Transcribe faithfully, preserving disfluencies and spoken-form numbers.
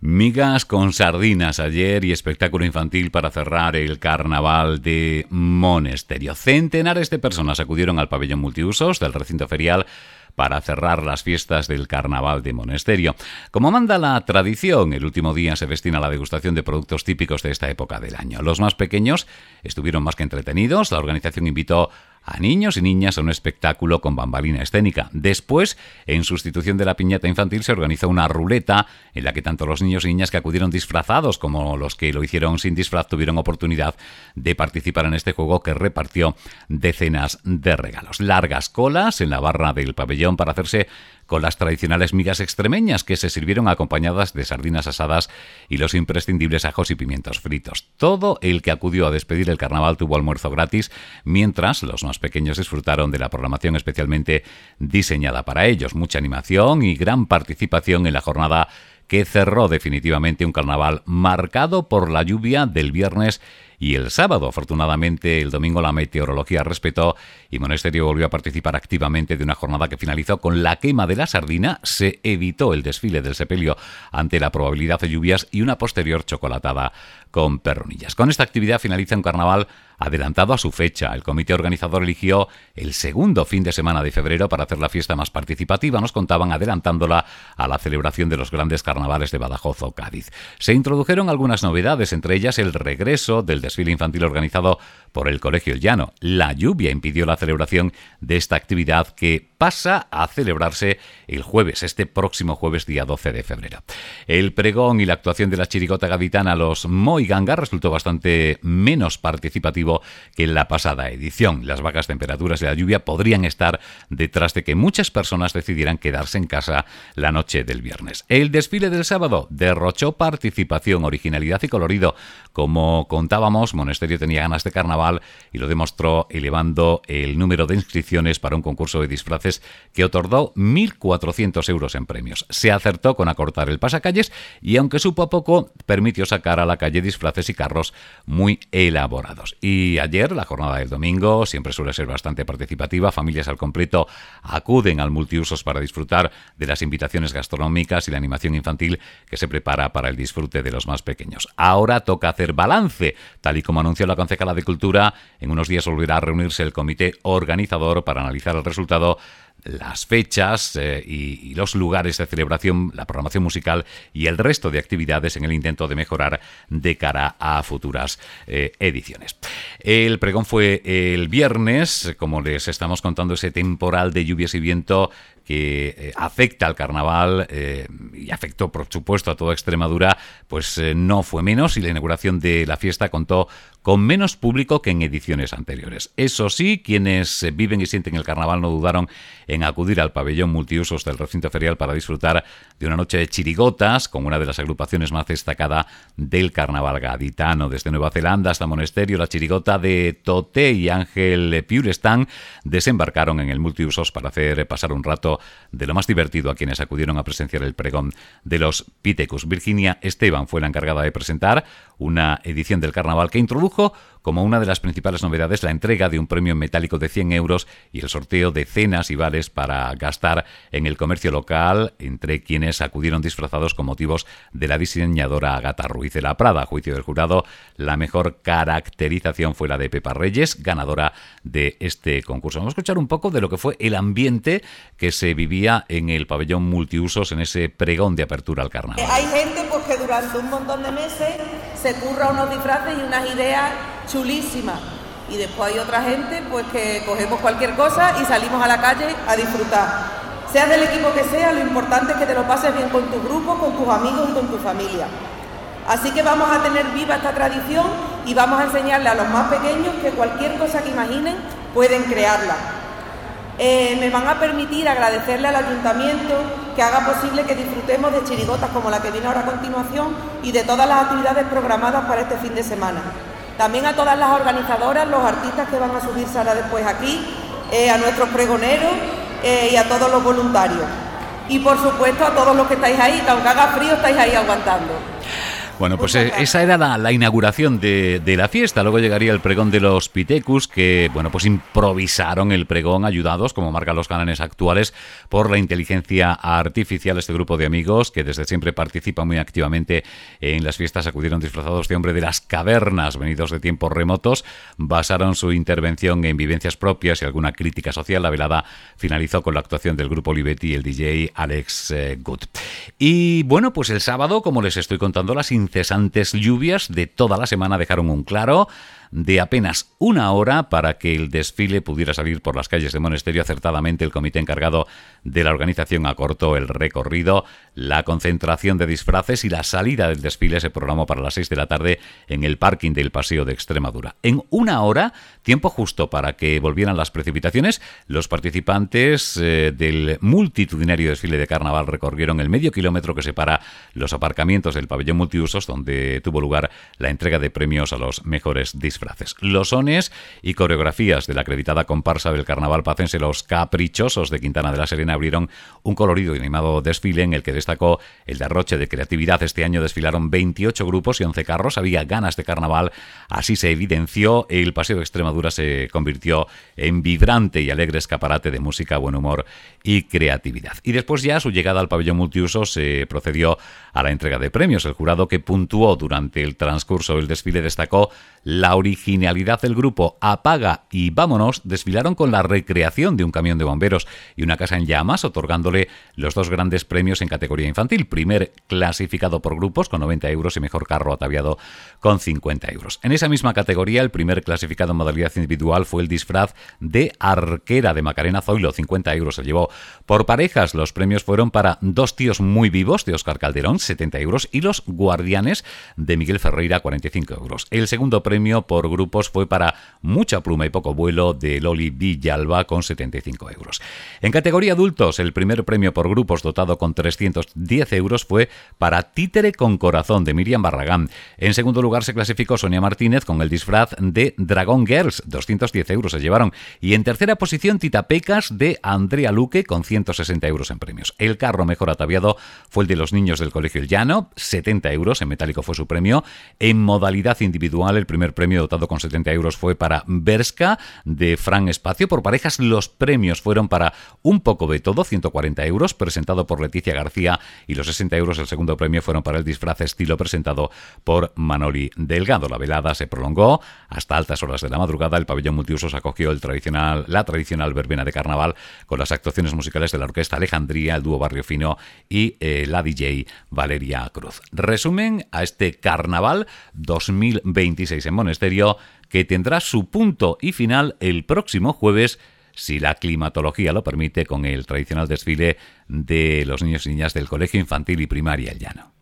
Migas con sardinas ayer y espectáculo infantil para cerrar el carnaval de Monesterio. Centenares de personas acudieron al pabellón multiusos del recinto ferial para cerrar las fiestas del carnaval de Monesterio. Como manda la tradición, el último día se destina a la degustación de productos típicos de esta época del año. Los más pequeños estuvieron más que entretenidos. La organización invitó a niños y niñas a un espectáculo con bambalina escénica. Después, en sustitución de la piñata infantil, se organizó una ruleta en la que tanto los niños y niñas que acudieron disfrazados como los que lo hicieron sin disfraz tuvieron oportunidad de participar en este juego que repartió decenas de regalos. Largas colas en la barra del pabellón para hacerse con las tradicionales migas extremeñas que se sirvieron acompañadas de sardinas asadas y los imprescindibles ajos y pimientos fritos. Todo el que acudió a despedir el carnaval tuvo almuerzo gratis, mientras los más pequeños disfrutaron de la programación especialmente diseñada para ellos. Mucha animación y gran participación en la jornada que cerró definitivamente un carnaval marcado por la lluvia del viernes y el sábado. Afortunadamente, el domingo la meteorología respetó y Monesterio volvió a participar activamente de una jornada que finalizó con la quema de la sardina. Se evitó el desfile del sepelio ante la probabilidad de lluvias y una posterior chocolatada con perronillas. Con esta actividad finaliza un carnaval adelantado a su fecha. El comité organizador eligió el segundo fin de semana de febrero para hacer la fiesta más participativa. Nos contaban adelantándola a la celebración de los grandes carnavales de Badajoz o Cádiz. Se introdujeron algunas novedades, entre ellas el regreso del desfile infantil organizado por el Colegio El Llano. La lluvia impidió la celebración de esta actividad que pasa a celebrarse el jueves, este próximo jueves día doce de febrero. El pregón y la actuación de la chirigota gaditana Los Moigangas resultó bastante menos participativo que en la pasada edición. Las bajas temperaturas y la lluvia podrían estar detrás de que muchas personas decidieran quedarse en casa la noche del viernes. El desfile del sábado derrochó participación, originalidad y colorido. Como contábamos, Monesterio tenía ganas de carnaval y lo demostró elevando el número de inscripciones para un concurso de disfraces que otorgó mil cuatrocientos euros en premios. Se acertó con acortar el pasacalles y, aunque supo a poco, permitió sacar a la calle disfraces y carros muy elaborados. Y ayer, la jornada del domingo, siempre suele ser bastante participativa. Familias al completo acuden al multiusos para disfrutar de las invitaciones gastronómicas y la animación infantil que se prepara para el disfrute de los más pequeños. Ahora toca hacer balance. Tal y como anunció la concejala de Cultura, en unos días volverá a reunirse el comité organizador para analizar el resultado, las fechas eh, y, y los lugares de celebración, la programación musical y el resto de actividades en el intento de mejorar de cara a futuras eh, ediciones. El pregón fue el viernes, como les estamos contando, ese temporal de lluvias y viento que eh, afecta al carnaval eh, y afectó, por supuesto, a toda Extremadura, pues eh, no fue menos, y la inauguración de la fiesta contó con menos público que en ediciones anteriores. Eso sí, quienes eh, viven y sienten el carnaval no dudaron en acudir al pabellón multiusos del recinto ferial para disfrutar de una noche de chirigotas con una de las agrupaciones más destacadas del carnaval gaditano. Desde Nueva Zelanda hasta Monesterio, la chirigota de Toté y Ángel Piurestán desembarcaron en el multiusos para hacer pasar un rato de lo más divertido a quienes acudieron a presenciar el pregón de los Pitecus. Virginia Esteban fue la encargada de presentar una edición del carnaval que introdujo como una de las principales novedades la entrega de un premio en metálico de cien euros y el sorteo de cenas y vales para gastar en el comercio local entre quienes acudieron disfrazados con motivos de la diseñadora Agata Ruiz de la Prada. A juicio del jurado, la mejor caracterización fue la de Pepa Reyes, ganadora de este concurso. Vamos a escuchar un poco de lo que fue el ambiente que se vivía en el pabellón multiusos en ese pregón de apertura al carnaval. Hay gente pues, que durante un montón de meses se curra unos disfraces y unas ideas chulísimas, y después hay otra gente pues que cogemos cualquier cosa y salimos a la calle a disfrutar. Seas del equipo que sea, lo importante es que te lo pases bien con tu grupo, con tus amigos y con tu familia. Así que vamos a tener viva esta tradición y vamos a enseñarle a los más pequeños que cualquier cosa que imaginen pueden crearla. Eh, me van a permitir agradecerle al ayuntamiento que haga posible que disfrutemos de chirigotas como la que viene ahora a continuación y de todas las actividades programadas para este fin de semana. También a todas las organizadoras, los artistas que van a subirse ahora después aquí, eh, a nuestros pregoneros eh, y a todos los voluntarios. Y por supuesto a todos los que estáis ahí, que aunque haga frío estáis ahí aguantando. Bueno, pues eh, esa era la, la inauguración de, de la fiesta. Luego llegaría el pregón de los Pitecus, que, bueno, pues improvisaron el pregón ayudados, como marcan los cánones actuales, por la inteligencia artificial. Este grupo de amigos, que desde siempre participa muy activamente en las fiestas, acudieron disfrazados de hombre de las cavernas, venidos de tiempos remotos, basaron su intervención en vivencias propias y alguna crítica social. La velada finalizó con la actuación del grupo Olivetti y el D J Alex eh, Good. Y bueno, pues el sábado, como les estoy contando, las incesantes lluvias de toda la semana dejaron un claro de apenas una hora para que el desfile pudiera salir por las calles de Monesterio. Acertadamente, el comité encargado de la organización acortó el recorrido. La concentración de disfraces y la salida del desfile se programó para las seis de la tarde en el parking del Paseo de Extremadura. En una hora, tiempo justo para que volvieran las precipitaciones, los participantes eh, del multitudinario desfile de carnaval recorrieron el medio kilómetro que separa los aparcamientos del pabellón multiusos, donde tuvo lugar la entrega de premios a los mejores disfraces. Frases. Los sones y coreografías de la acreditada comparsa del carnaval pacense Los Caprichosos de Quintana de la Serena abrieron un colorido y animado desfile en el que destacó el derroche de creatividad. Este año desfilaron veintiocho grupos y once carros. Había ganas de carnaval, así se evidenció. El Paseo de Extremadura se convirtió en vibrante y alegre escaparate de música, buen humor y creatividad. Y después, ya a su llegada al pabellón multiusos, se procedió a la entrega de premios. El jurado, que puntuó durante el transcurso del desfile, destacó la originalidad del grupo. Apaga y Vámonos desfilaron con la recreación de un camión de bomberos y una casa en llamas, otorgándole los dos grandes premios en categoría infantil. Primer clasificado por grupos con noventa euros y mejor carro ataviado con cincuenta euros. En esa misma categoría, el primer clasificado en modalidad individual fue el disfraz de arquera de Macarena Zoilo, cincuenta euros se llevó. Por parejas, los premios fueron para Dos tíos muy vivos de Óscar Calderón, setenta euros, y Los guardianes de Miguel Ferreira, cuarenta y cinco euros. El segundo premio por grupos fue para Mucha pluma y poco vuelo de Loli Villalba, con setenta y cinco euros. En categoría adultos, el primer premio por grupos, dotado con trescientos diez euros, fue para Títere con corazón de Miriam Barragán. En segundo lugar se clasificó Sonia Martínez con el disfraz de Dragon Girls, doscientos diez euros se llevaron. Y en tercera posición, Titapecas de Andrea Luque, con ciento sesenta euros en premios. El carro mejor ataviado fue el de los niños del Colegio El Llano, setenta euros, en metálico fue su premio. En modalidad individual, el primer premio, dotado con setenta euros, fue para Berska de Fran Espacio. Por parejas, los premios fueron para Un poco de todo, ciento cuarenta euros, presentado por Leticia García, y los sesenta euros del segundo premio fueron para el disfraz estilo, presentado por Manoli Delgado. La velada se prolongó hasta altas horas de la madrugada. El pabellón multiusos acogió el tradicional, la tradicional verbena de carnaval, con las actuaciones musicales de la Orquesta Alejandría, el dúo Barrio Fino y eh, la D J Valeria Cruz. Resumen a este Carnaval dos mil veintiséis en Monesterio, que tendrá su punto y final el próximo jueves, si la climatología lo permite, con el tradicional desfile de los niños y niñas del Colegio Infantil y Primaria El Llano.